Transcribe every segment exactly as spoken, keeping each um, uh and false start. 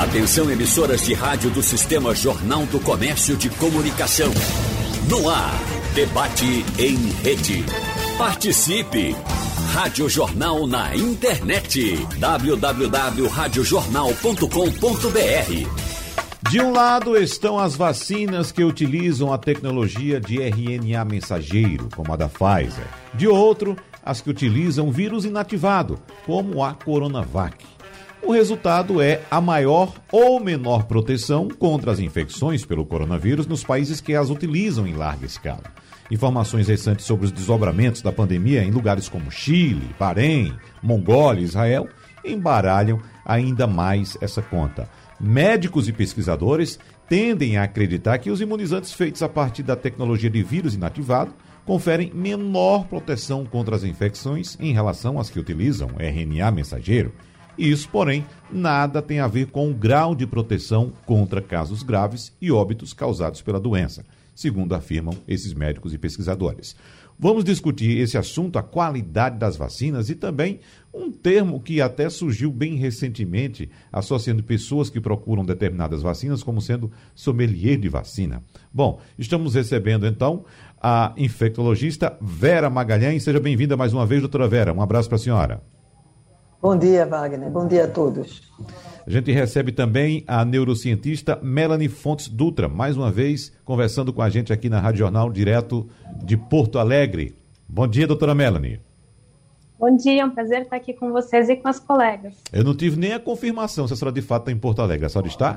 Atenção, emissoras de rádio do Sistema Jornal do Comércio de Comunicação. No ar, debate em rede. Participe! Rádio Jornal na internet. w w w ponto rádio jornal ponto com ponto b r. De um lado estão as vacinas que utilizam a tecnologia de R N A mensageiro, como a da Pfizer. De outro, as que utilizam vírus inativado, como a Coronavac. O resultado é a maior ou menor proteção contra as infecções pelo coronavírus nos países que as utilizam em larga escala. Informações recentes sobre os desdobramentos da pandemia em lugares como Chile, Bahrein, Mongólia e Israel embaralham ainda mais essa conta. Médicos e pesquisadores tendem a acreditar que os imunizantes feitos a partir da tecnologia de vírus inativado conferem menor proteção contra as infecções em relação às que utilizam R N A mensageiro. Isso, porém, nada tem a ver com o grau de proteção contra casos graves e óbitos causados pela doença, segundo afirmam esses médicos e pesquisadores. Vamos discutir esse assunto, a qualidade das vacinas e também um termo que até surgiu bem recentemente, associando pessoas que procuram determinadas vacinas como sendo sommelier de vacina. Bom, estamos recebendo então a infectologista Vera Magalhães. Seja bem-vinda mais uma vez, doutora Vera. Um abraço para a senhora. Bom dia, Wagner. Bom dia a todos. A gente recebe também a neurocientista Melanie Fontes Dutra, mais uma vez conversando com a gente aqui na Rádio Jornal, direto de Porto Alegre. Bom dia, doutora Melanie. Bom dia, é um prazer estar aqui com vocês e com as colegas. Eu não tive nem a confirmação se a senhora de fato está em Porto Alegre. A senhora está?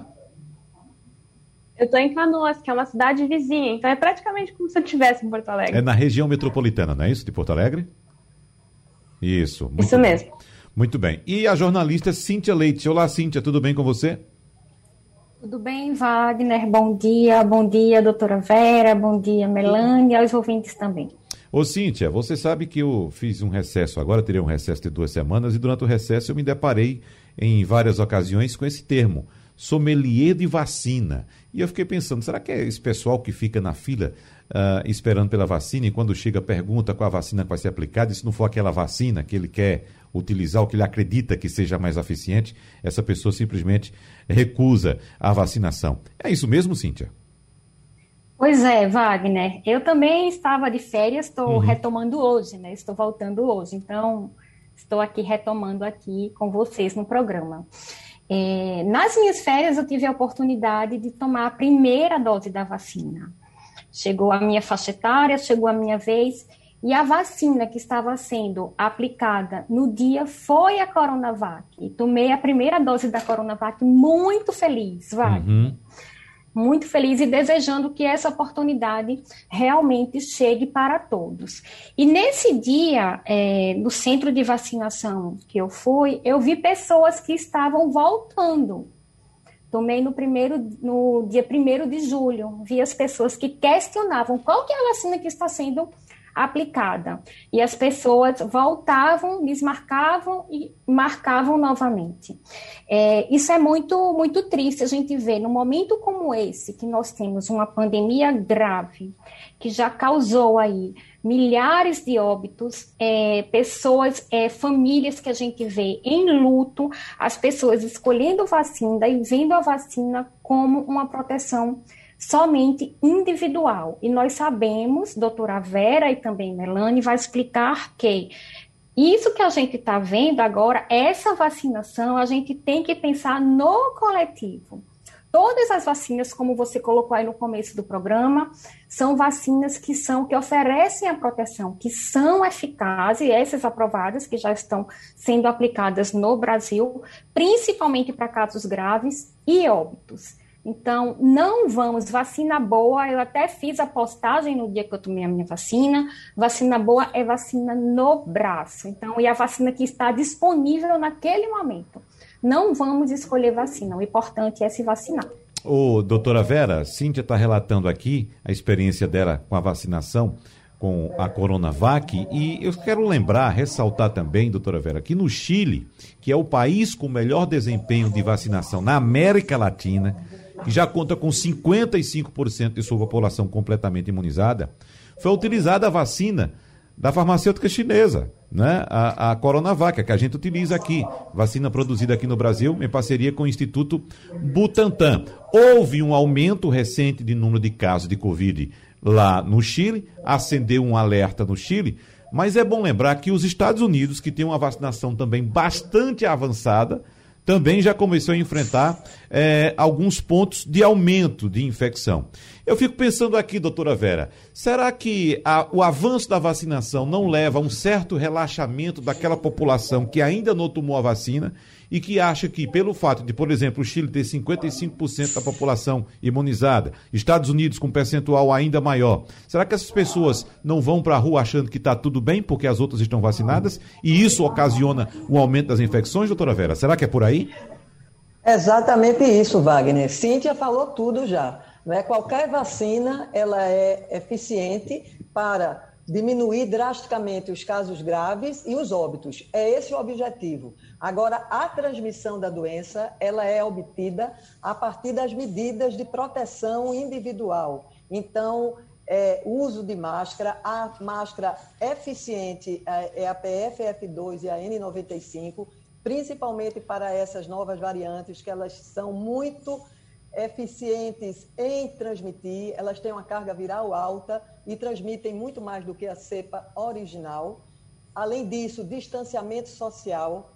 Eu estou em Canoas, que é uma cidade vizinha, então é praticamente como se eu estivesse em Porto Alegre. É na região metropolitana, não é isso, de Porto Alegre? Isso. Isso bem. mesmo. Muito bem. E a jornalista Cíntia Leite. Olá, Cíntia, tudo bem com você? Tudo bem, Wagner? Bom dia, bom dia, doutora Vera, bom dia, Melanie, e aos ouvintes também. Ô, Cíntia, você sabe que eu fiz um recesso agora, teria um recesso de duas semanas, e durante o recesso eu me deparei em várias ocasiões com esse termo, sommelier de vacina. E eu fiquei pensando, será que é esse pessoal que fica na fila uh, esperando pela vacina e quando chega pergunta qual a vacina que vai ser aplicada, e se não for aquela vacina que ele quer utilizar, o que ele acredita que seja mais eficiente, essa pessoa simplesmente recusa a vacinação. É isso mesmo, Cíntia? Pois é, Wagner. Eu também estava de férias, estou uhum. retomando hoje, né? Estou voltando hoje, então estou aqui retomando aqui com vocês no programa. É, nas minhas férias eu tive a oportunidade de tomar a primeira dose da vacina. Chegou a minha faixa etária, chegou a minha vez, e a vacina que estava sendo aplicada no dia foi a Coronavac. E tomei a primeira dose da Coronavac muito feliz, Wagner. Uhum. Muito feliz e desejando que essa oportunidade realmente chegue para todos. E nesse dia, é, no centro de vacinação que eu fui, eu vi pessoas que estavam voltando. Tomei no, primeiro, no dia primeiro de julho, vi as pessoas que questionavam qual que é a vacina que está sendo aplicada. E as pessoas voltavam, desmarcavam e marcavam novamente. É, isso é muito, muito triste a gente ver, num momento como esse, que nós temos uma pandemia grave, que já causou aí milhares de óbitos, é, pessoas, é, famílias que a gente vê em luto, as pessoas escolhendo vacina e vendo a vacina como uma proteção somente individual. E nós sabemos, doutora Vera e também Melanie vai explicar que isso que a gente está vendo agora, essa vacinação, a gente tem que pensar no coletivo. Todas as vacinas, como você colocou aí no começo do programa, são vacinas que são, que oferecem a proteção, que são eficazes, essas aprovadas, que já estão sendo aplicadas no Brasil, principalmente para casos graves e óbitos. Então, não vamos, vacina boa, eu até fiz a postagem no dia que eu tomei a minha vacina, vacina boa é vacina no braço, então, e a vacina que está disponível naquele momento. Não vamos escolher vacina, o importante é se vacinar. Ô, doutora Vera, Cíntia está relatando aqui a experiência dela com a vacinação com a Coronavac, e eu quero lembrar, ressaltar também, doutora Vera, que no Chile, que é o país com o melhor desempenho de vacinação na América Latina, que já conta com cinquenta e cinco por cento de sua população completamente imunizada, foi utilizada a vacina da farmacêutica chinesa, né? A, a Coronavac, que a gente utiliza aqui, vacina produzida aqui no Brasil em parceria com o Instituto Butantan. Houve um aumento recente de número de casos de Covid lá no Chile, acendeu um alerta no Chile, mas é bom lembrar que os Estados Unidos, que tem uma vacinação também bastante avançada, também já começou a enfrentar é, alguns pontos de aumento de infecção. Eu fico pensando aqui, doutora Vera, será que a, o avanço da vacinação não leva a um certo relaxamento daquela população que ainda não tomou a vacina e que acha que, pelo fato de, por exemplo, o Chile ter cinquenta e cinco por cento da população imunizada, Estados Unidos com um percentual ainda maior, será que essas pessoas não vão para a rua achando que está tudo bem porque as outras estão vacinadas e isso ocasiona um aumento das infecções, doutora Vera? Será que é por aí? Exatamente isso, Wagner. Cíntia falou tudo já. Né? Qualquer vacina ela é eficiente para diminuir drasticamente os casos graves e os óbitos. É esse o objetivo. Agora, a transmissão da doença ela é obtida a partir das medidas de proteção individual. Então, é, o uso de máscara, a máscara eficiente é a P F F dois e a N noventa e cinco, principalmente para essas novas variantes, que elas são muito eficientes em transmitir, elas têm uma carga viral alta e transmitem muito mais do que a cepa original. Além disso, distanciamento social,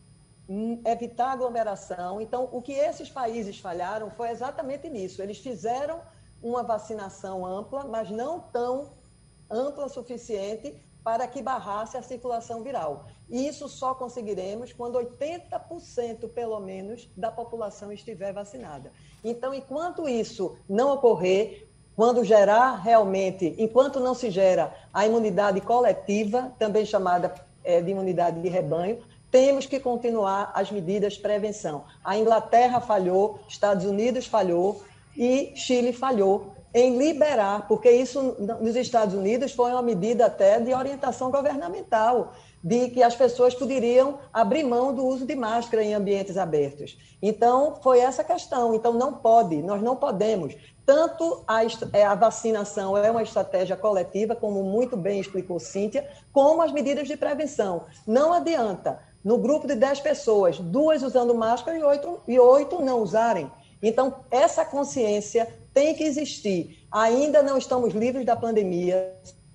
evitar aglomeração. Então, o que esses países falharam foi exatamente nisso. Eles fizeram uma vacinação ampla, mas não tão ampla o suficiente para que barrasse a circulação viral. E isso só conseguiremos quando oitenta por cento, pelo menos, da população estiver vacinada. Então, enquanto isso não ocorrer, quando gerar realmente, enquanto não se gera a imunidade coletiva, também chamada é, de imunidade de rebanho, temos que continuar as medidas de prevenção. A Inglaterra falhou, Estados Unidos falhou e Chile falhou em liberar, porque isso nos Estados Unidos foi uma medida até de orientação governamental, de que as pessoas poderiam abrir mão do uso de máscara em ambientes abertos. Então, foi essa questão. Então, não pode, nós não podemos. Tanto a, a vacinação é uma estratégia coletiva, como muito bem explicou Cíntia, como as medidas de prevenção. Não adianta, no grupo de dez pessoas, duas usando máscara e oito, e oito não usarem. Então, essa consciência tem que existir. Ainda não estamos livres da pandemia,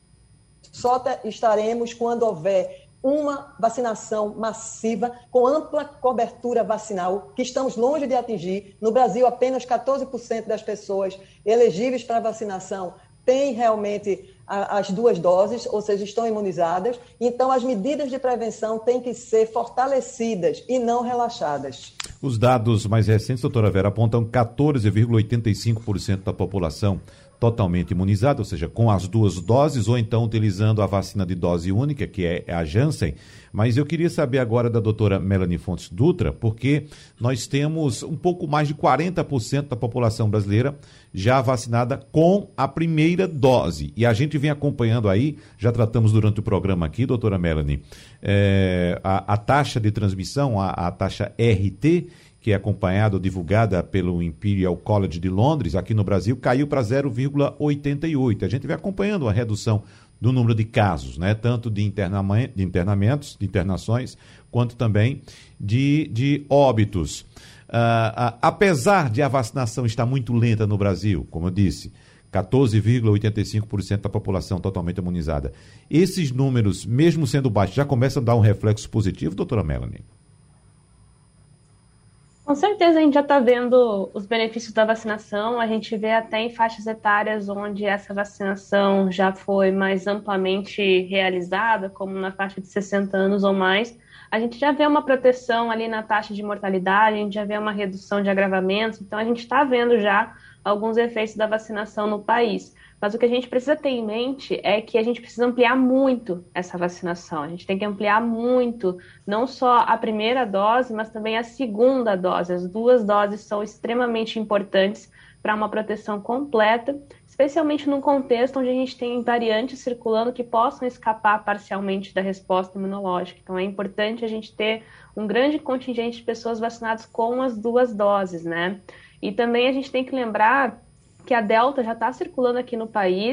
só estaremos quando houver uma vacinação massiva, com ampla cobertura vacinal, que estamos longe de atingir. No Brasil, apenas quatorze por cento das pessoas elegíveis para vacinação têm realmente a, as duas doses, ou seja, estão imunizadas. Então, as medidas de prevenção têm que ser fortalecidas e não relaxadas. Os dados mais recentes, doutora Vera, apontam quatorze vírgula oitenta e cinco por cento da população totalmente imunizada, ou seja, com as duas doses, ou então utilizando a vacina de dose única, que é a Janssen. Mas eu queria saber agora da doutora Melanie Fontes Dutra, porque nós temos um pouco mais de quarenta por cento da população brasileira já vacinada com a primeira dose. E a gente vem acompanhando aí, já tratamos durante o programa aqui, doutora Melanie, é, a, a taxa de transmissão, a, a taxa R T, que é acompanhada ou divulgada pelo Imperial College de Londres, aqui no Brasil, caiu para zero vírgula oitenta e oito. A gente vem acompanhando a redução do número de casos, né? Tanto de, internamen- de internamentos, de internações, quanto também de, de óbitos. Uh, uh, apesar de a vacinação estar muito lenta no Brasil, como eu disse, quatorze vírgula oitenta e cinco por cento da população totalmente imunizada, esses números, mesmo sendo baixos, já começam a dar um reflexo positivo, doutora Melanie? Com certeza a gente já está vendo os benefícios da vacinação, a gente vê até em faixas etárias onde essa vacinação já foi mais amplamente realizada, como na faixa de sessenta anos ou mais, a gente já vê uma proteção ali na taxa de mortalidade, a gente já vê uma redução de agravamentos, então a gente está vendo já alguns efeitos da vacinação no país. Mas o que a gente precisa ter em mente é que a gente precisa ampliar muito essa vacinação. A gente tem que ampliar muito, não só a primeira dose, mas também a segunda dose. As duas doses são extremamente importantes para uma proteção completa, especialmente num contexto onde a gente tem variantes circulando que possam escapar parcialmente da resposta imunológica. Então é importante a gente ter um grande contingente de pessoas vacinadas com as duas doses, né? E também a gente tem que lembrar que a Delta já está circulando aqui no país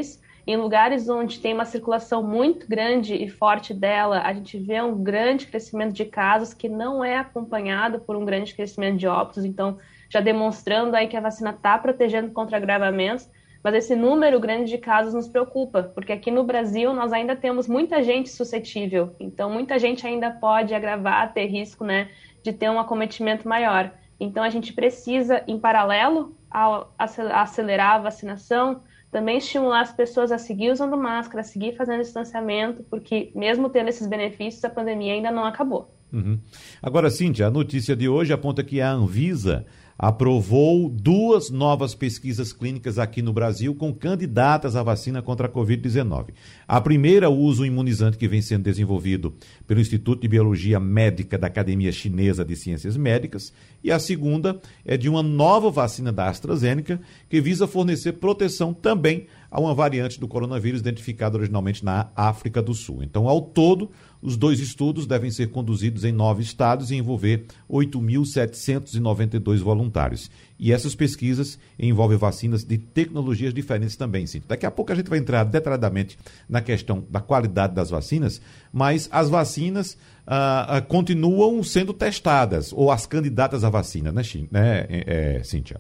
Em lugares onde tem uma circulação muito grande e forte dela, a gente vê um grande crescimento de casos que não é acompanhado por um grande crescimento de óbitos, então já demonstrando aí que a vacina está protegendo contra agravamentos, mas esse número grande de casos nos preocupa, porque aqui no Brasil nós ainda temos muita gente suscetível, então muita gente ainda pode agravar, ter risco, né, de ter um acometimento maior. Então a gente precisa, em paralelo ao acelerar a vacinação, também estimular as pessoas a seguir usando máscara, a seguir fazendo distanciamento, porque mesmo tendo esses benefícios, a pandemia ainda não acabou. Uhum. Agora, Cíntia, a notícia de hoje aponta que a Anvisa aprovou duas novas pesquisas clínicas aqui no Brasil com candidatas à vacina contra a covid dezenove. A primeira usa o imunizante que vem sendo desenvolvido pelo Instituto de Biologia Médica da Academia Chinesa de Ciências Médicas, e a segunda é de uma nova vacina da AstraZeneca que visa fornecer proteção também a uma variante do coronavírus identificada originalmente na África do Sul. Então, ao todo, os dois estudos devem ser conduzidos em nove estados e envolver oito mil setecentos e noventa e dois voluntários. E essas pesquisas envolvem vacinas de tecnologias diferentes também, sim. Daqui a pouco a gente vai entrar detalhadamente na questão da qualidade das vacinas, mas as vacinas ah, ah, continuam sendo testadas, ou as candidatas à vacina, né, né é, é, Cíntia?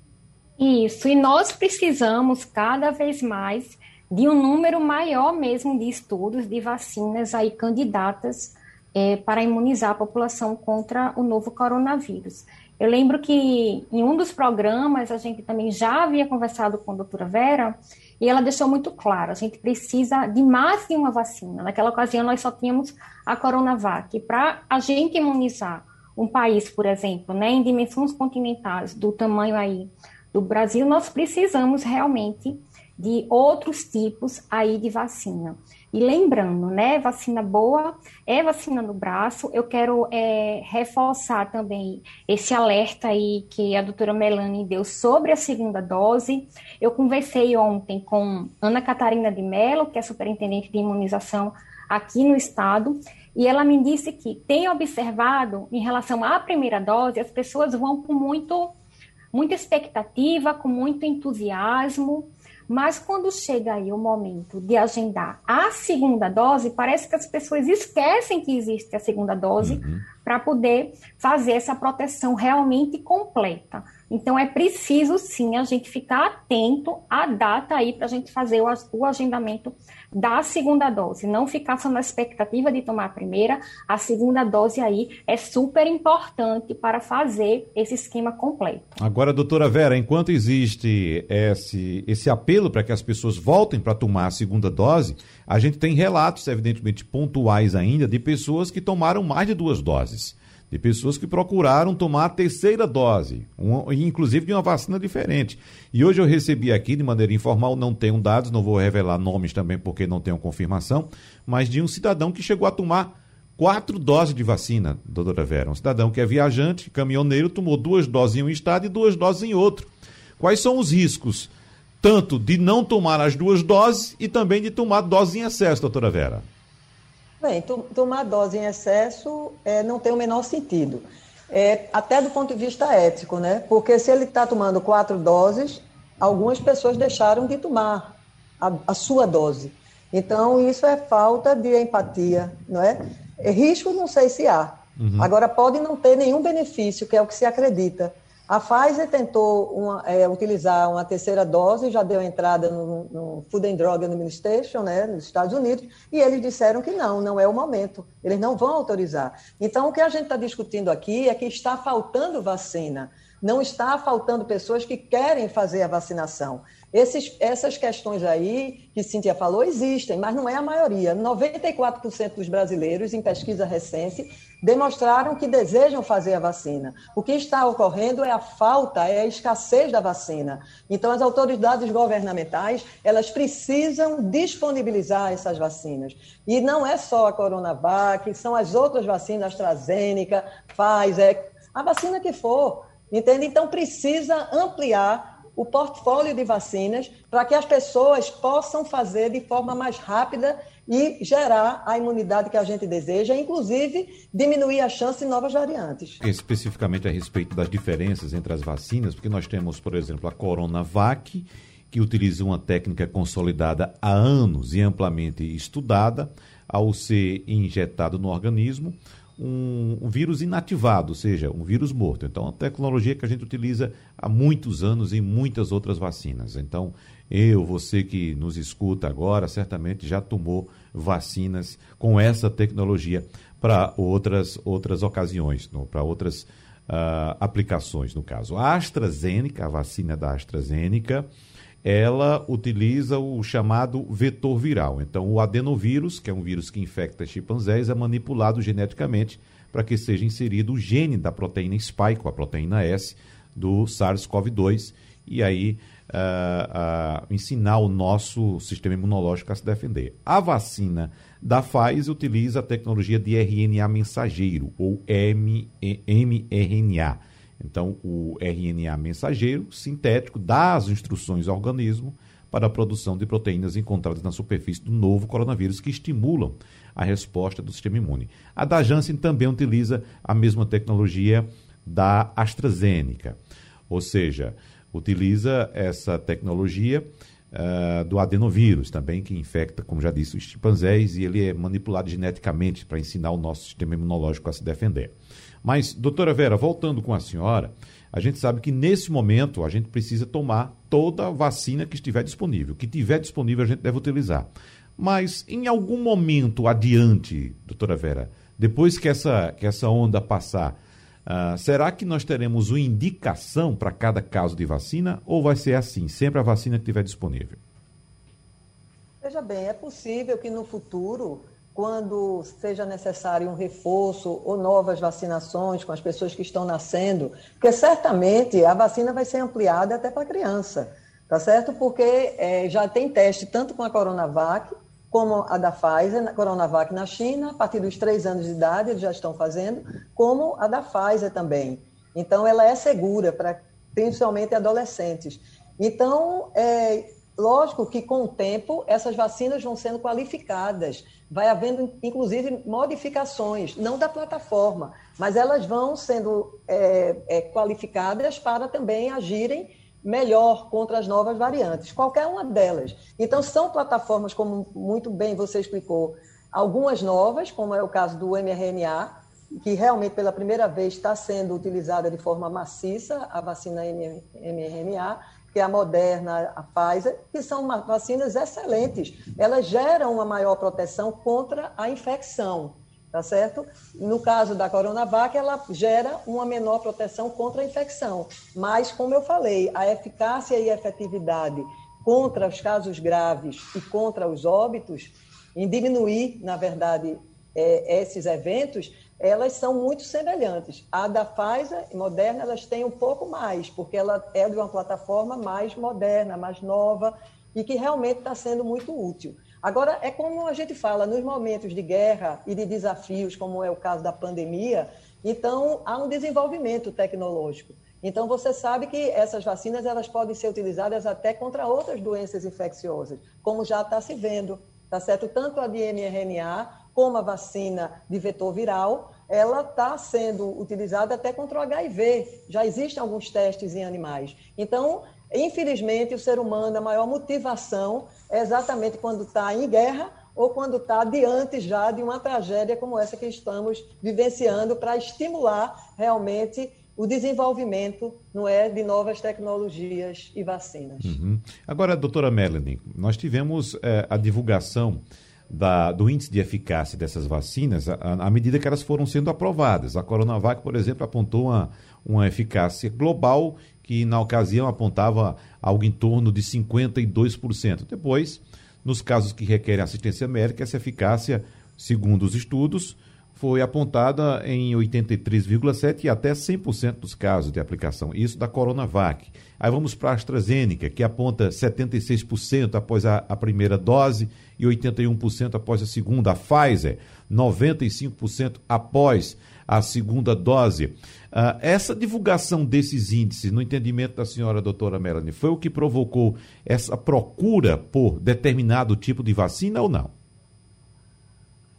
Isso, e nós precisamos cada vez mais de um número maior mesmo de estudos de vacinas aí candidatas é, para imunizar a população contra o novo coronavírus. Eu lembro que em um dos programas a gente também já havia conversado com a doutora Vera e ela deixou muito claro, a gente precisa de mais de uma vacina. Naquela ocasião nós só tínhamos a Coronavac. E para a gente imunizar um país, por exemplo, né, em dimensões continentais do tamanho aí do Brasil, nós precisamos realmente de outros tipos aí de vacina. E lembrando, né, vacina boa é vacina no braço. Eu quero é, reforçar também esse alerta aí que a doutora Melanie deu sobre a segunda dose. Eu conversei ontem com Ana Catarina de Mello, que é superintendente de imunização aqui no estado, e ela me disse que tem observado, em relação à primeira dose, as pessoas vão com muito... muita expectativa, com muito entusiasmo, mas quando chega aí o momento de agendar a segunda dose, parece que as pessoas esquecem que existe a segunda dose uhum. para poder fazer essa proteção realmente completa. Então é preciso sim a gente ficar atento à data aí para a gente fazer o, o agendamento da segunda dose, não ficar só na expectativa de tomar a primeira. A segunda dose aí é super importante para fazer esse esquema completo. Agora, doutora Vera, enquanto existe esse, esse apelo para que as pessoas voltem para tomar a segunda dose, a gente tem relatos, evidentemente pontuais ainda, de pessoas que tomaram mais de duas doses, de pessoas que procuraram tomar a terceira dose, um, inclusive de uma vacina diferente. E hoje eu recebi aqui, de maneira informal, não tenho dados, não vou revelar nomes também porque não tenho confirmação, mas de um cidadão que chegou a tomar quatro doses de vacina, doutora Vera. Um cidadão que é viajante, caminhoneiro, tomou duas doses em um estado e duas doses em outro. Quais são os riscos, tanto de não tomar as duas doses e também de tomar dose em excesso, doutora Vera? Bem, tomar dose em excesso é, não tem o menor sentido, é, até do ponto de vista ético, né? Porque se ele está tomando quatro doses, algumas pessoas deixaram de tomar a, a sua dose. Então, isso é falta de empatia, não é? É risco, não sei se há. Uhum. Agora, pode não ter nenhum benefício, que é o que se acredita. A Pfizer tentou uma, é, utilizar uma terceira dose, já deu entrada no, no Food and Drug Administration, né, nos Estados Unidos, e eles disseram que não, não é o momento, eles não vão autorizar. Então, o que a gente está discutindo aqui é que está faltando vacina, não está faltando pessoas que querem fazer a vacinação. Esses, essas questões aí que Cíntia falou existem, mas não é a maioria. noventa e quatro por cento dos brasileiros, em pesquisa recente, demonstraram que desejam fazer a vacina. O que está ocorrendo é a falta, é a escassez da vacina. Então, as autoridades governamentais, elas precisam disponibilizar essas vacinas. E não é só a Coronavac, são as outras vacinas, AstraZeneca, Pfizer, a vacina que for, entende? Então, precisa ampliar o portfólio de vacinas para que as pessoas possam fazer de forma mais rápida e gerar a imunidade que a gente deseja, inclusive diminuir a chance de novas variantes. Especificamente a respeito das diferenças entre as vacinas, porque nós temos, por exemplo, a Coronavac que utiliza uma técnica consolidada há anos e amplamente estudada, ao ser injetado no organismo um, um vírus inativado, ou seja, um vírus morto. Então, é uma tecnologia que a gente utiliza há muitos anos em muitas outras vacinas. Então, eu, você que nos escuta agora, certamente já tomou vacinas com essa tecnologia para outras, outras ocasiões, para outras uh, aplicações, no caso. A AstraZeneca, a vacina da AstraZeneca, ela utiliza o chamado vetor viral. Então, o adenovírus, que é um vírus que infecta chimpanzés, é manipulado geneticamente para que seja inserido o gene da proteína spike, a proteína S, do SARS-CoV dois, e aí uh, uh, ensinar o nosso sistema imunológico a se defender. A vacina da Pfizer utiliza a tecnologia de R N A mensageiro, ou M R N A. Então, o R N A mensageiro sintético dá as instruções ao organismo para a produção de proteínas encontradas na superfície do novo coronavírus, que estimulam a resposta do sistema imune. A da Janssen também utiliza a mesma tecnologia da AstraZeneca, ou seja, utiliza essa tecnologia uh, do adenovírus também, que infecta, como já disse, os chimpanzés, e ele é manipulado geneticamente para ensinar o nosso sistema imunológico a se defender. Mas, doutora Vera, voltando com a senhora, a gente sabe que nesse momento a gente precisa tomar toda a vacina que estiver disponível. O que estiver disponível a gente deve utilizar. Mas em algum momento adiante, doutora Vera, depois que essa, que essa onda passar, uh, será que nós teremos uma indicação para cada caso de vacina ou vai ser assim, sempre a vacina que estiver disponível? Veja bem, é possível que no futuro, quando seja necessário um reforço ou novas vacinações com as pessoas que estão nascendo, porque certamente a vacina vai ser ampliada até para a criança, tá certo? Porque é, já tem teste tanto com a Coronavac como a da Pfizer, a Coronavac na China, a partir dos três anos de idade eles já estão fazendo, como a da Pfizer também. Então, ela é segura para principalmente adolescentes. Então, é lógico que com o tempo essas vacinas vão sendo qualificadas, vai havendo inclusive modificações, não da plataforma, mas elas vão sendo é, é, qualificadas para também agirem melhor contra as novas variantes, qualquer uma delas. Então são plataformas, como muito bem você explicou, algumas novas, como é o caso do M R N A, que realmente pela primeira vez está sendo utilizada de forma maciça, a vacina M R N A, que é a Moderna, a Pfizer, que são vacinas excelentes. Elas geram uma maior proteção contra a infecção, tá certo? No caso da Coronavac, ela gera uma menor proteção contra a infecção. Mas, como eu falei, a eficácia e a efetividade contra os casos graves e contra os óbitos, em diminuir, na verdade, é, esses eventos, elas são muito semelhantes. A da Pfizer e Moderna, elas têm um pouco mais, porque ela é de uma plataforma mais moderna, mais nova, e que realmente está sendo muito útil. Agora, é como a gente fala, nos momentos de guerra e de desafios, como é o caso da pandemia, então há um desenvolvimento tecnológico. Então, você sabe que essas vacinas elas podem ser utilizadas até contra outras doenças infecciosas, como já está se vendo, tá certo? Tanto a de M R N A, como a vacina de vetor viral, ela está sendo utilizada até contra o H I V. Já existem alguns testes em animais. Então, infelizmente, o ser humano, a maior motivação é exatamente quando está em guerra ou quando está diante já de uma tragédia como essa que estamos vivenciando, para estimular realmente o desenvolvimento, não é, de novas tecnologias e vacinas. Uhum. Agora, doutora Melanie, nós tivemos é, a divulgação Da, do índice de eficácia dessas vacinas à, à medida que elas foram sendo aprovadas. A Coronavac, por exemplo, apontou uma, uma eficácia global que, na ocasião, apontava algo em torno de cinquenta e dois por cento. Depois, nos casos que requerem assistência médica, essa eficácia, segundo os estudos, foi apontada em oitenta e três vírgula sete por cento e até cem por cento dos casos de aplicação. Isso da Coronavac. Aí vamos para a AstraZeneca, que aponta setenta e seis por cento após a, a primeira dose e oitenta e um por cento após a segunda. A Pfizer, noventa e cinco por cento após a segunda dose. Uh, essa divulgação desses índices, no entendimento da senhora doutora Melanie, foi o que provocou essa procura por determinado tipo de vacina ou não?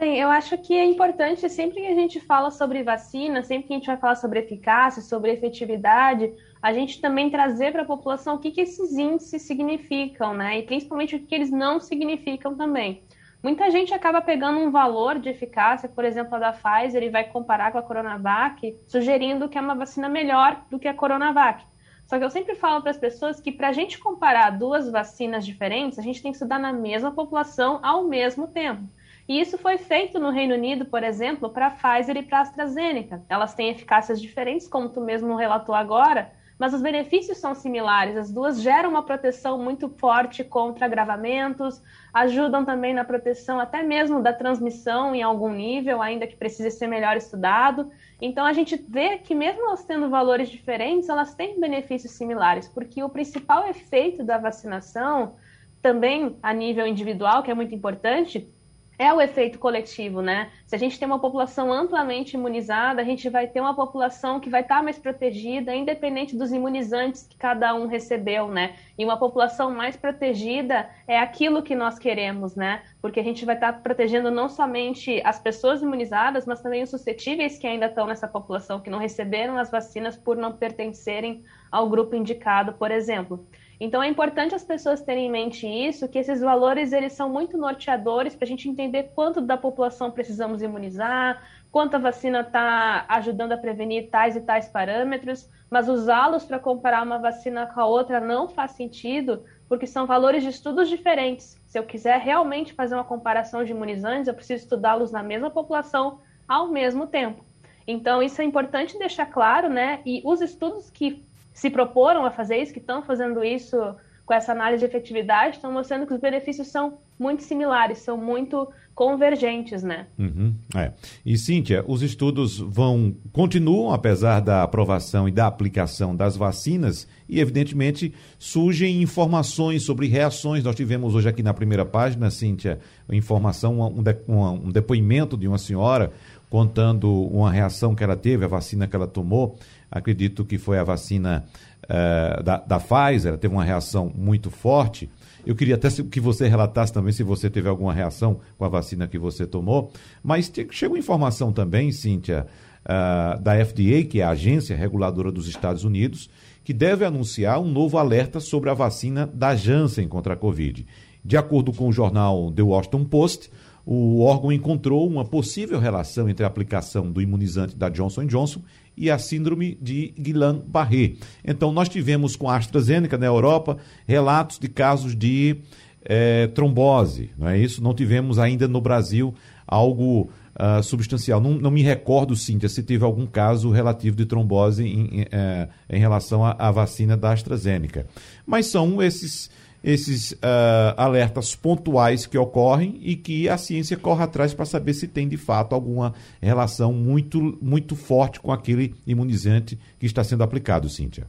Bem, eu acho que é importante, sempre que a gente fala sobre vacina, sempre que a gente vai falar sobre eficácia, sobre efetividade, a gente também trazer para a população o que, que esses índices significam, né? E principalmente o que eles não significam também. Muita gente acaba pegando um valor de eficácia, por exemplo, a da Pfizer, e vai comparar com a Coronavac, sugerindo que é uma vacina melhor do que a Coronavac. Só que eu sempre falo para as pessoas que para a gente comparar duas vacinas diferentes, a gente tem que estudar na mesma população ao mesmo tempo. E isso foi feito no Reino Unido, por exemplo, para a Pfizer e para a AstraZeneca. Elas têm eficácias diferentes, como tu mesmo relatou agora, mas os benefícios são similares. As duas geram uma proteção muito forte contra agravamentos, ajudam também na proteção até mesmo da transmissão em algum nível, ainda que precise ser melhor estudado. Então a gente vê que mesmo elas tendo valores diferentes, elas têm benefícios similares, porque o principal efeito da vacinação, também a nível individual, que é muito importante, é o efeito coletivo, né? Se a gente tem uma população amplamente imunizada, a gente vai ter uma população que vai estar mais protegida, independente dos imunizantes que cada um recebeu, né? E uma população mais protegida é aquilo que nós queremos, né? Porque a gente vai estar protegendo não somente as pessoas imunizadas, mas também os suscetíveis que ainda estão nessa população, que não receberam as vacinas por não pertencerem ao grupo indicado, por exemplo. Então é importante as pessoas terem em mente isso, que esses valores eles são muito norteadores para a gente entender quanto da população precisamos imunizar, quanto a vacina está ajudando a prevenir tais e tais parâmetros, mas usá-los para comparar uma vacina com a outra não faz sentido, porque são valores de estudos diferentes. Se eu quiser realmente fazer uma comparação de imunizantes, eu preciso estudá-los na mesma população ao mesmo tempo. Então isso é importante deixar claro, né? E os estudos que se proporam a fazer isso, que estão fazendo isso com essa análise de efetividade, estão mostrando que os benefícios são muito similares, são muito convergentes, né? Uhum, é. E, Cíntia, os estudos vão, continuam, apesar da aprovação e da aplicação das vacinas, e, evidentemente, surgem informações sobre reações. Nós tivemos hoje aqui na primeira página, Cíntia, informação, um, de, um, um depoimento de uma senhora contando uma reação que ela teve, a vacina que ela tomou. Acredito que foi a vacina uh, da, da Pfizer, ela teve uma reação muito forte. Eu queria até que você relatasse também se você teve alguma reação com a vacina que você tomou. Mas chegou informação também, Cíntia, uh, da F D A, que é a agência reguladora dos Estados Unidos, que deve anunciar um novo alerta sobre a vacina da Janssen contra a Covid. De acordo com o jornal The Washington Post, o órgão encontrou uma possível relação entre a aplicação do imunizante da Johnson and Johnson e a síndrome de Guillain-Barré. Então, nós tivemos com a AstraZeneca na Europa relatos de casos de eh, trombose, não é isso? Não tivemos ainda no Brasil algo uh, substancial. Não, não me recordo, Cíntia, se teve algum caso relativo de trombose em, em, eh, em relação à, à vacina da AstraZeneca. Mas são esses... esses uh, alertas pontuais que ocorrem e que a ciência corre atrás para saber se tem, de fato, alguma relação muito, muito forte com aquele imunizante que está sendo aplicado, Cíntia.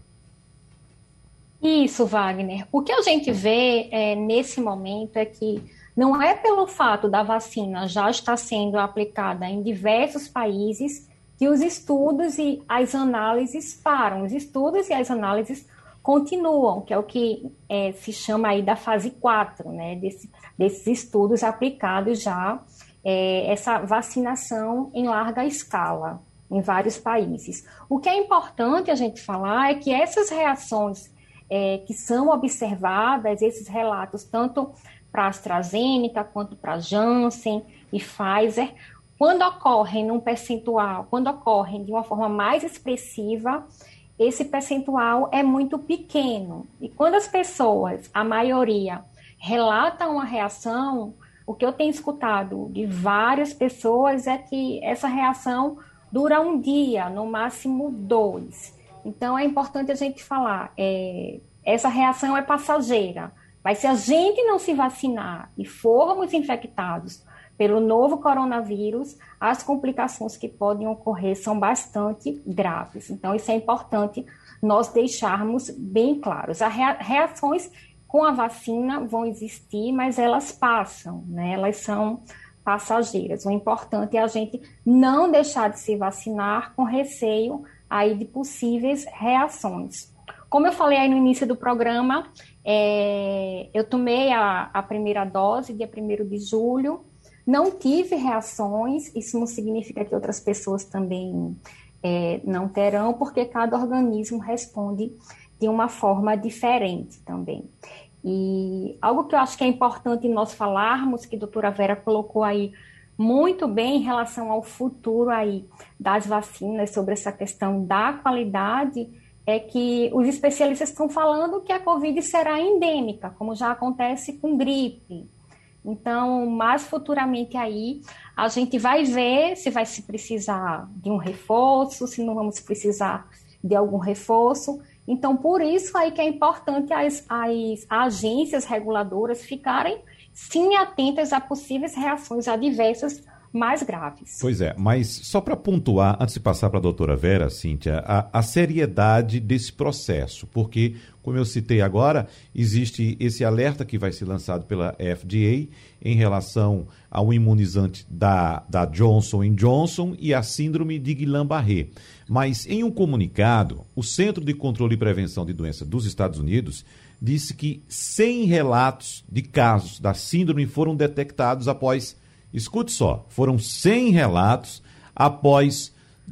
Isso, Wagner. O que a gente vê é, nesse momento é que não é pelo fato da vacina já estar sendo aplicada em diversos países que os estudos e as análises param. Os estudos e as análises continuam, que é o que é, se chama aí da fase quatro, né, desse, desses estudos aplicados já, é, essa vacinação em larga escala em vários países. O que é importante a gente falar é que essas reações é, que são observadas, esses relatos, tanto para a AstraZeneca quanto para a Janssen e Pfizer, quando ocorrem num percentual, quando ocorrem de uma forma mais expressiva, esse percentual é muito pequeno. E quando as pessoas, a maioria, relatam uma reação, o que eu tenho escutado de várias pessoas é que essa reação dura um dia, no máximo dois. Então, é importante a gente falar, é, essa reação é passageira. Mas se a gente não se vacinar e formos infectados pelo novo coronavírus, as complicações que podem ocorrer são bastante graves. Então, isso é importante nós deixarmos bem claros. As reações com a vacina vão existir, mas elas passam, né? Elas são passageiras. O importante é a gente não deixar de se vacinar com receio aí de possíveis reações. Como eu falei aí no início do programa, é, eu tomei a, a primeira dose dia primeiro de julho, Não tive reações, isso não significa que outras pessoas também é, não terão, porque cada organismo responde de uma forma diferente também. E algo que eu acho que é importante nós falarmos, que a doutora Vera colocou aí muito bem em relação ao futuro aí das vacinas, sobre essa questão da qualidade, é que os especialistas estão falando que a Covid será endêmica, como já acontece com gripe. Então, mais futuramente aí, a gente vai ver se vai se precisar de um reforço, se não vamos precisar de algum reforço. Então, por isso aí que é importante as, as agências reguladoras ficarem, sim, atentas a possíveis reações adversas mais graves. Pois é, mas só para pontuar, antes de passar para a doutora Vera, Cíntia, a, a seriedade desse processo, porque, como eu citei agora, existe esse alerta que vai ser lançado pela F D A em relação ao imunizante da, da Johnson and Johnson e a síndrome de Guillain-Barré. Mas, em um comunicado, o Centro de Controle e Prevenção de Doenças dos Estados Unidos disse que cem relatos de casos da síndrome foram detectados após, escute só, foram cem relatos após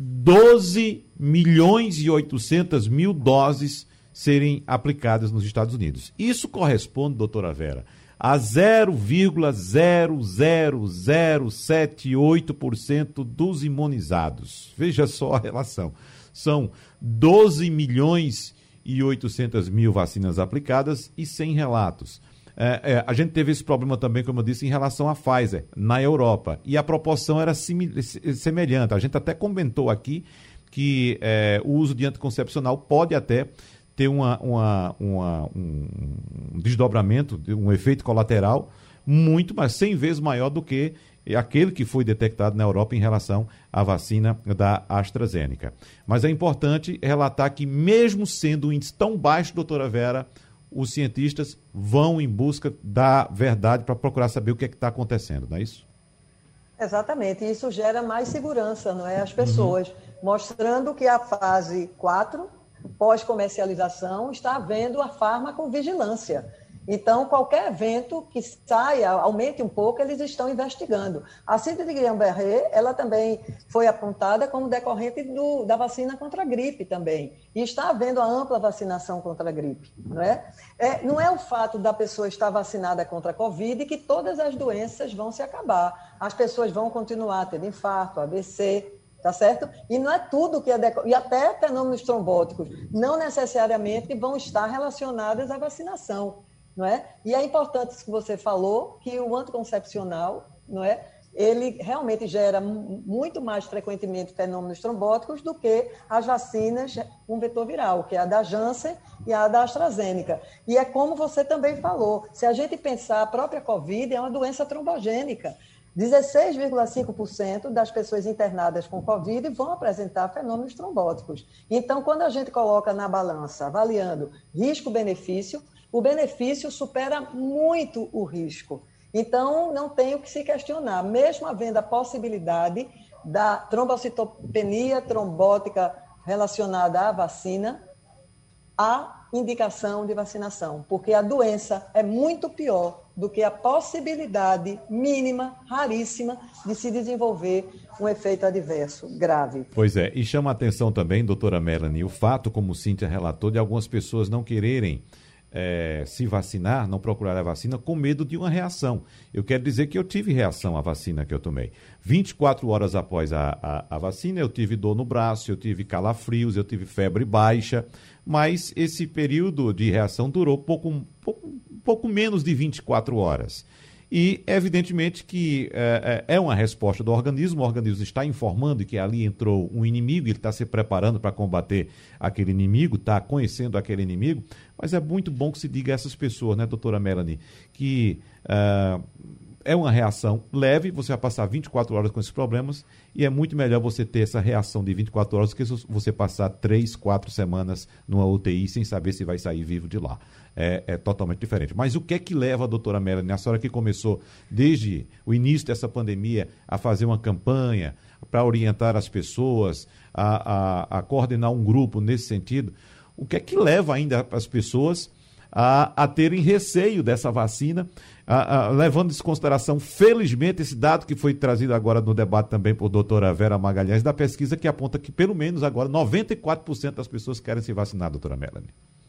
doze milhões e oitocentas mil doses serem aplicadas nos Estados Unidos. Isso corresponde, doutora Vera, a zero vírgula zero zero zero sete oito por cento dos imunizados. Veja só a relação. São doze milhões e oitocentas mil vacinas aplicadas e cem relatos. É, é, a gente teve esse problema também, como eu disse, em relação à Pfizer, na Europa. E a proporção era semelhante. A gente até comentou aqui que é, o uso de anticoncepcional pode até ter uma, uma, uma, um desdobramento, um efeito colateral muito, mas cem vezes maior do que aquele que foi detectado na Europa em relação à vacina da AstraZeneca. Mas é importante relatar que, mesmo sendo um índice tão baixo, doutora Vera, os cientistas vão em busca da verdade para procurar saber o que é que está acontecendo, não é isso? Exatamente, isso gera mais segurança, não é, às pessoas, uhum. mostrando que a fase quatro, pós-comercialização, está havendo a farmacovigilância. Então, qualquer evento que saia, aumente um pouco, eles estão investigando. A síndrome de Guillain-Barré, ela também foi apontada como decorrente do, da vacina contra a gripe também. E está havendo a ampla vacinação contra a gripe. Não é? É, não é o fato da pessoa estar vacinada contra a Covid que todas as doenças vão se acabar. As pessoas vão continuar tendo infarto, A V C, tá certo? E não é tudo que é... Deco... E até fenômenos trombóticos não necessariamente vão estar relacionados à vacinação. Não é? E é importante isso que você falou, que o anticoncepcional, não é? Ele realmente gera muito mais frequentemente fenômenos trombóticos do que as vacinas com vetor viral, que é a da Janssen e a da AstraZeneca. E é como você também falou, se a gente pensar, a própria Covid é uma doença trombogênica. dezesseis vírgula cinco por cento das pessoas internadas com Covid vão apresentar fenômenos trombóticos. Então, quando a gente coloca na balança, avaliando risco-benefício, o benefício supera muito o risco. Então, não tem o que se questionar. Mesmo havendo a possibilidade da trombocitopenia trombótica relacionada à vacina, há indicação de vacinação, porque a doença é muito pior do que a possibilidade mínima, raríssima, de se desenvolver um efeito adverso grave. Pois é, e chama a atenção também, doutora Melanie, o fato, como Cíntia relatou, de algumas pessoas não quererem É, se vacinar, não procurar a vacina com medo de uma reação. Eu quero dizer que eu tive reação à vacina que eu tomei. vinte e quatro horas após a, a, a vacina, eu tive dor no braço, eu tive calafrios, eu tive febre baixa, mas esse período de reação durou pouco, pouco, pouco menos de vinte e quatro horas. E, evidentemente, que é, é uma resposta do organismo, o organismo está informando que ali entrou um inimigo, ele está se preparando para combater aquele inimigo, está conhecendo aquele inimigo, mas é muito bom que se diga a essas pessoas, né, doutora Melanie, que uh, é uma reação leve, você vai passar vinte e quatro horas com esses problemas, e é muito melhor você ter essa reação de vinte e quatro horas do que você passar três, quatro semanas numa U T I sem saber se vai sair vivo de lá. É, é totalmente diferente. Mas o que é que leva a doutora Melanie, a senhora que começou desde o início dessa pandemia a fazer uma campanha para orientar as pessoas, a, a, a coordenar um grupo nesse sentido, o que é que leva ainda as pessoas a, a terem receio dessa vacina, a, a, levando em consideração, felizmente, esse dado que foi trazido agora no debate também por doutora Vera Magalhães, da pesquisa que aponta que, pelo menos agora, noventa e quatro por cento das pessoas querem se vacinar, doutora Melanie.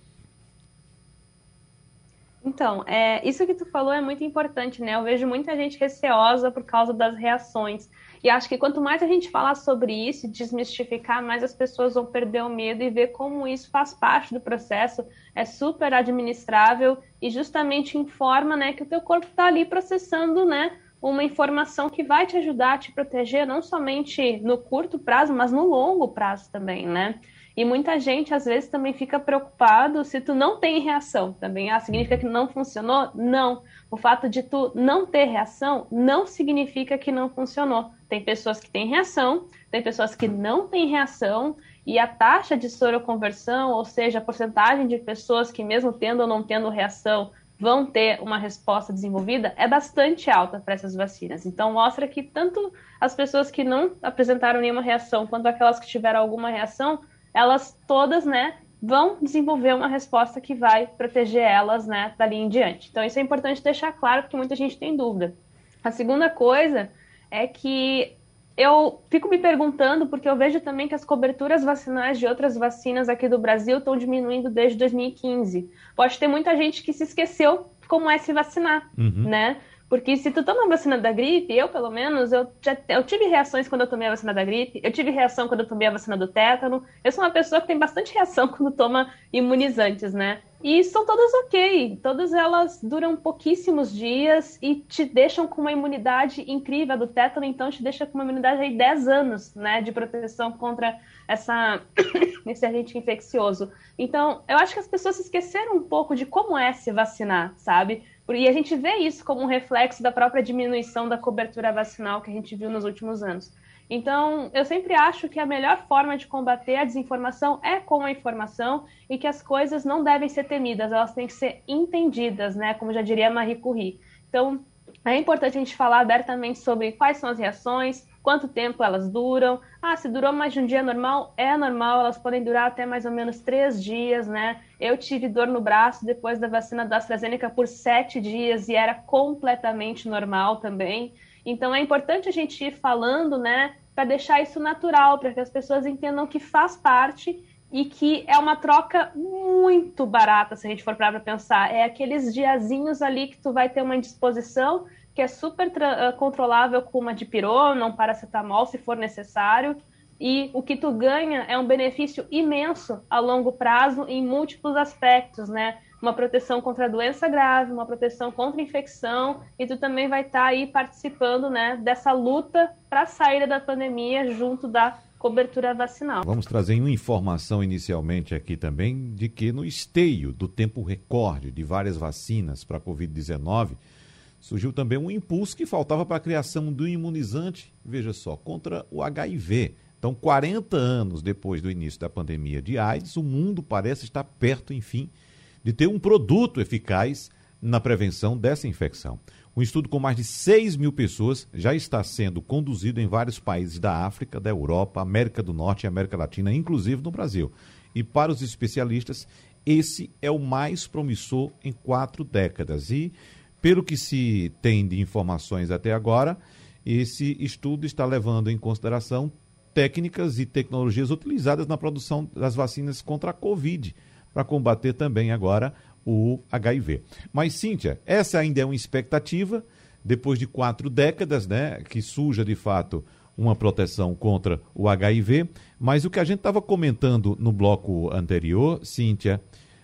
Então, é, isso que tu falou é muito importante, né? Eu vejo muita gente receosa por causa das reações. E acho que quanto mais a gente falar sobre isso e desmistificar, mais as pessoas vão perder o medo e ver como isso faz parte do processo, é super administrável e justamente informa, né, que o teu corpo está ali processando, né, uma informação que vai te ajudar a te proteger, não somente no curto prazo, mas no longo prazo também, né? E muita gente, às vezes, também fica preocupado se tu não tem reação também. Ah, significa que não funcionou? Não. O fato de tu não ter reação não significa que não funcionou. Tem pessoas que têm reação, tem pessoas que não têm reação, e a taxa de soroconversão, ou seja, a porcentagem de pessoas que mesmo tendo ou não tendo reação vão ter uma resposta desenvolvida, é bastante alta para essas vacinas. Então, mostra que tanto as pessoas que não apresentaram nenhuma reação, quanto aquelas que tiveram alguma reação, elas todas, né, vão desenvolver uma resposta que vai proteger elas, né, dali em diante. Então, isso é importante deixar claro, porque muita gente tem dúvida. A segunda coisa é que eu fico me perguntando, porque eu vejo também que as coberturas vacinais de outras vacinas aqui do Brasil estão diminuindo desde dois mil e quinze. Pode ter muita gente que se esqueceu como é se vacinar, uhum. né? Porque se tu toma a vacina da gripe, eu pelo menos, eu, já, eu tive reações quando eu tomei a vacina da gripe, eu tive reação quando eu tomei a vacina do tétano, eu sou uma pessoa que tem bastante reação quando toma imunizantes, né? E são todas ok, todas elas duram pouquíssimos dias e te deixam com uma imunidade incrível. A do tétano, então, te deixa com uma imunidade aí dez anos, né, de proteção contra essa, esse agente infeccioso. Então, eu acho que as pessoas se esqueceram um pouco de como é se vacinar, sabe? E a gente vê isso como um reflexo da própria diminuição da cobertura vacinal que a gente viu nos últimos anos. Então, eu sempre acho que a melhor forma de combater a desinformação é com a informação e que as coisas não devem ser temidas, elas têm que ser entendidas, né? Como já diria Marie Curie. Então, é importante a gente falar abertamente sobre quais são as reações, quanto tempo elas duram. Ah, se durou mais de um dia normal, é normal, elas podem durar até mais ou menos três dias, né? Eu tive dor no braço depois da vacina da AstraZeneca por sete dias e era completamente normal também. Então é importante a gente ir falando, né, para deixar isso natural, para que as pessoas entendam que faz parte e que é uma troca muito barata, se a gente for para pensar. É aqueles diazinhos ali que tu vai ter uma indisposição, que é super controlável com uma dipirona, um paracetamol, se for necessário, e o que tu ganha é um benefício imenso a longo prazo em múltiplos aspectos, né? Uma proteção contra a doença grave, uma proteção contra a infecção, e tu também vai estar aí participando, né, dessa luta para a saída da pandemia junto da cobertura vacinal. Vamos trazer uma informação inicialmente aqui também de que no esteio do tempo recorde de várias vacinas para a covid dezenove, surgiu também um impulso que faltava para a criação do imunizante, veja só, contra o agá i vê. Então, quarenta anos depois do início da pandemia de AIDS, o mundo parece estar perto, enfim, de ter um produto eficaz na prevenção dessa infecção. Um estudo com mais de seis mil pessoas já está sendo conduzido em vários países da África, da Europa, América do Norte e América Latina, inclusive no Brasil. E para os especialistas, esse é o mais promissor em quatro décadas. E, pelo que se tem de informações até agora, esse estudo está levando em consideração técnicas e tecnologias utilizadas na produção das vacinas contra a Covid, para combater também agora o agá i vê. Mas, Cíntia, essa ainda é uma expectativa, depois de quatro décadas, né, que surja de fato uma proteção contra o agá i vê, mas o que a gente estava comentando no bloco anterior, Cíntia,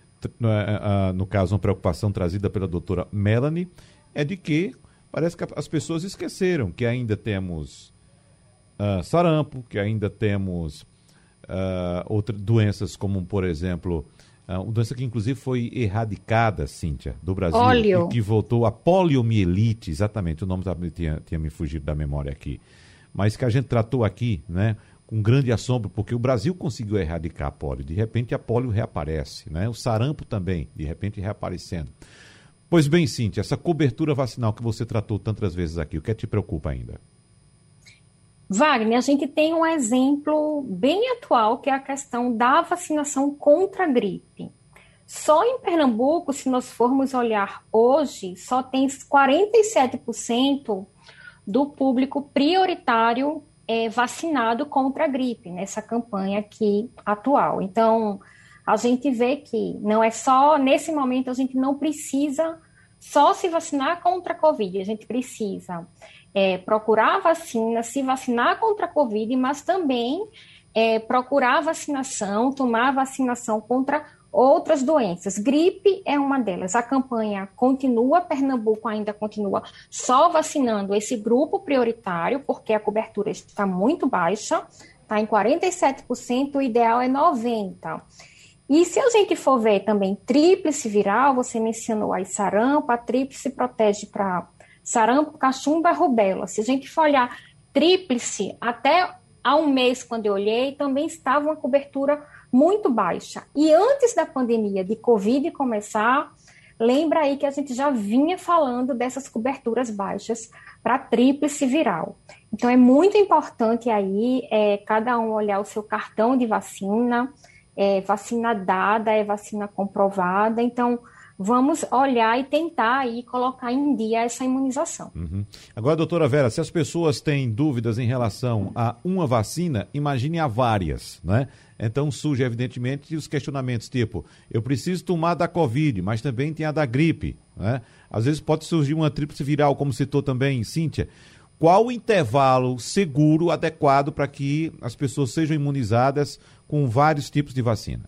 no caso uma preocupação trazida pela doutora Melanie, é de que parece que as pessoas esqueceram que ainda temos uh, sarampo, que ainda temos uh, outras doenças como, por exemplo, uh, uma doença que inclusive foi erradicada, Cíntia, do Brasil, Óleo. e que voltou a poliomielite, exatamente, o nome tinha, tinha me fugido da memória aqui, mas que a gente tratou aqui, né, com grande assombro, porque o Brasil conseguiu erradicar a polio. De repente a polio reaparece, né? O sarampo também, de repente reaparecendo. Pois bem, Cíntia, essa cobertura vacinal que você tratou tantas vezes aqui, o que é que te preocupa ainda? Wagner, a gente tem um exemplo bem atual, que é a questão da vacinação contra a gripe. Só em Pernambuco, se nós formos olhar hoje, só tem quarenta e sete por cento do público prioritário é, vacinado contra a gripe, nessa campanha aqui atual. Então, a gente vê que não é só, nesse momento, a gente não precisa só se vacinar contra a Covid, a gente precisa é, procurar a vacina, se vacinar contra a Covid, mas também é, procurar a vacinação, tomar a vacinação contra outras doenças. Gripe é uma delas. A campanha continua, Pernambuco ainda continua só vacinando esse grupo prioritário, porque a cobertura está muito baixa, está em quarenta e sete por cento, o ideal é noventa por cento. E se a gente for ver também tríplice viral, você mencionou aí sarampo, a tríplice protege para sarampo, cachumba e rubéola. Se a gente for olhar tríplice, até há um mês, quando eu olhei, também estava uma cobertura muito baixa. E antes da pandemia de Covid começar, lembra aí que a gente já vinha falando dessas coberturas baixas para tríplice viral. Então, é muito importante aí é, cada um olhar o seu cartão de vacina, é vacina dada, é vacina comprovada. Então, vamos olhar e tentar aí colocar em dia essa imunização. Uhum. Agora, doutora Vera, se as pessoas têm dúvidas em relação a uma vacina, imagine a várias, né? Então surge, evidentemente, os questionamentos tipo, eu preciso tomar da Covid, mas também tem a da gripe, né? Às vezes pode surgir uma tríplice viral, como citou também Cíntia. Qual o intervalo seguro, adequado para que as pessoas sejam imunizadas com vários tipos de vacina?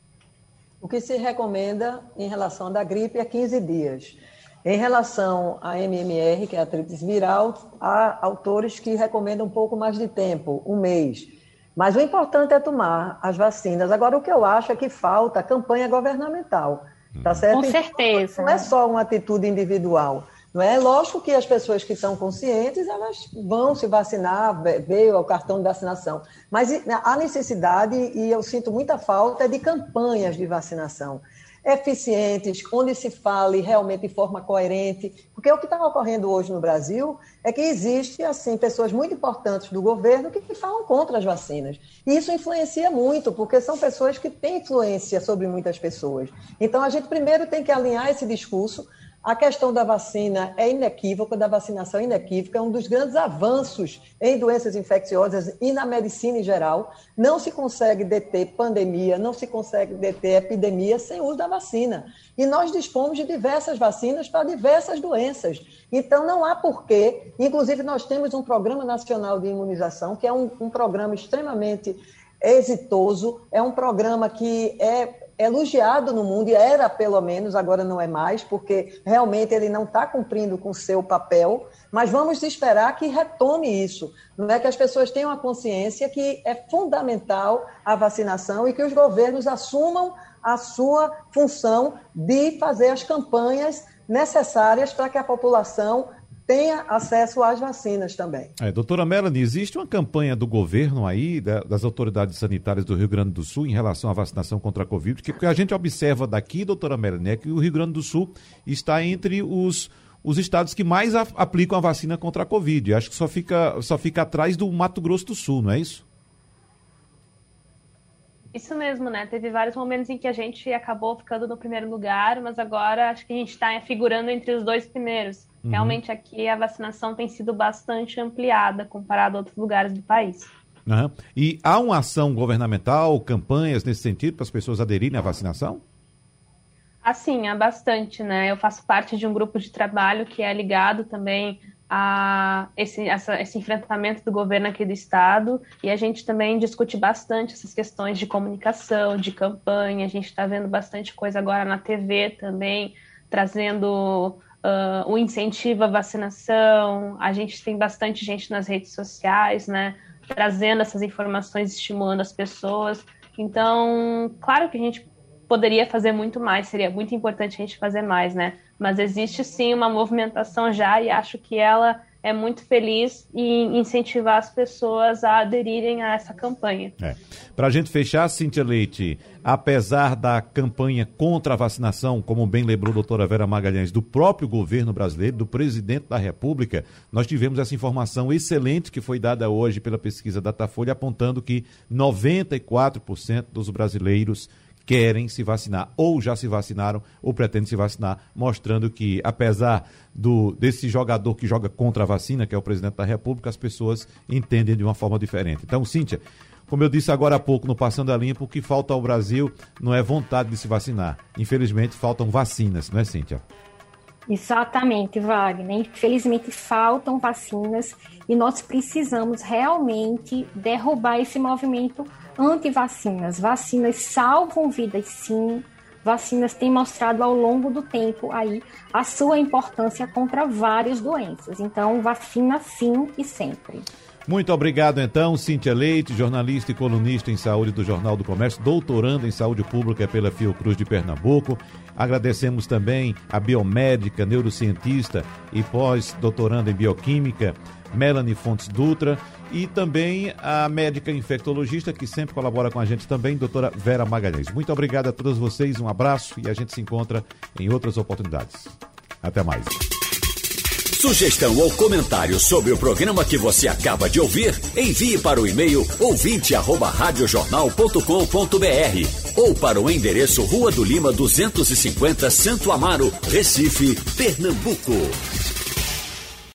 O que se recomenda em relação da gripe é quinze dias. Em relação à M M R, que é a tríplice viral, há autores que recomendam um pouco mais de tempo, um mês. Mas o importante é tomar as vacinas. Agora, o que eu acho é que falta campanha governamental. Tá certo? Com certeza. Não é só uma atitude individual. Não é lógico que as pessoas que estão conscientes, elas vão se vacinar, veio o cartão de vacinação. Mas há necessidade, e eu sinto muita falta, de campanhas de vacinação eficientes, onde se fale realmente de forma coerente, porque o que está ocorrendo hoje no Brasil é que existe, assim, pessoas muito importantes do governo que falam contra as vacinas. E isso influencia muito, porque são pessoas que têm influência sobre muitas pessoas. Então, a gente primeiro tem que alinhar esse discurso. A questão da vacina é inequívoca, da vacinação é inequívoca, é um dos grandes avanços em doenças infecciosas e na medicina em geral. Não se consegue deter pandemia, não se consegue deter epidemia sem uso da vacina. E nós dispomos de diversas vacinas para diversas doenças. Então, não há porquê. Inclusive, nós temos um Programa Nacional de Imunização, que é um, um programa extremamente exitoso, é um programa que é elogiado no mundo, e era pelo menos, agora não é mais, porque realmente ele não está cumprindo com o seu papel, mas vamos esperar que retome isso, não é que as pessoas tenham a consciência que é fundamental a vacinação e que os governos assumam a sua função de fazer as campanhas necessárias para que a população tenha acesso às vacinas também. É, doutora Melanie, existe uma campanha do governo aí, da, das autoridades sanitárias do Rio Grande do Sul, em relação à vacinação contra a Covid? Porque o que a gente observa daqui, doutora Melanie, é que o Rio Grande do Sul está entre os, os estados que mais a, aplicam a vacina contra a Covid. Acho que só fica, só fica atrás do Mato Grosso do Sul, não é isso? Isso mesmo, né? Teve vários momentos em que a gente acabou ficando no primeiro lugar, mas agora acho que a gente está figurando entre os dois primeiros. Uhum. Realmente aqui a vacinação tem sido bastante ampliada comparado a outros lugares do país. Uhum. E há uma ação governamental, campanhas nesse sentido para as pessoas aderirem à vacinação? Assim, há bastante, né? Eu faço parte de um grupo de trabalho que é ligado também a esse, essa, esse enfrentamento do governo aqui do estado, e a gente também discute bastante essas questões de comunicação, de campanha. A gente está vendo bastante coisa agora na T V também, trazendo uh, o incentivo à vacinação. A gente tem bastante gente nas redes sociais, né, trazendo essas informações, estimulando as pessoas. Então, claro que a gente poderia fazer muito mais, seria muito importante a gente fazer mais, né? Mas existe sim uma movimentação já, e acho que ela é muito feliz em incentivar as pessoas a aderirem a essa campanha. É. Para a gente fechar, Cíntia Leite, apesar da campanha contra a vacinação, como bem lembrou a doutora Vera Magalhães, do próprio governo brasileiro, do presidente da República, nós tivemos essa informação excelente que foi dada hoje pela pesquisa Datafolha, apontando que noventa e quatro por cento dos brasileiros querem se vacinar, ou já se vacinaram, ou pretendem se vacinar, mostrando que, apesar do, desse jogador que joga contra a vacina, que é o presidente da República, as pessoas entendem de uma forma diferente. Então, Cíntia, como eu disse agora há pouco, no Passando a Limpo, o que falta ao Brasil não é vontade de se vacinar. Infelizmente, faltam vacinas, não é, Cíntia? Exatamente, Wagner. Infelizmente, faltam vacinas e nós precisamos realmente derrubar esse movimento anti-vacinas. Vacinas salvam vidas, sim. Vacinas têm mostrado ao longo do tempo aí a sua importância contra várias doenças. Então, vacina sim e sempre. Muito obrigado, então, Cíntia Leite, jornalista e colunista em saúde do Jornal do Comércio, doutoranda em saúde pública pela Fiocruz de Pernambuco. Agradecemos também a biomédica, neurocientista e pós-doutoranda em bioquímica, Melanie Fontes Dutra, e também a médica infectologista, que sempre colabora com a gente também, doutora Vera Magalhães. Muito obrigado a todos vocês, um abraço e a gente se encontra em outras oportunidades. Até mais. Sugestão ou comentário sobre o programa que você acaba de ouvir, envie para o e-mail ouvinte arroba radiojornal ponto com ponto br ou para o endereço Rua do Lima duzentos e cinquenta, Santo Amaro, Recife, Pernambuco.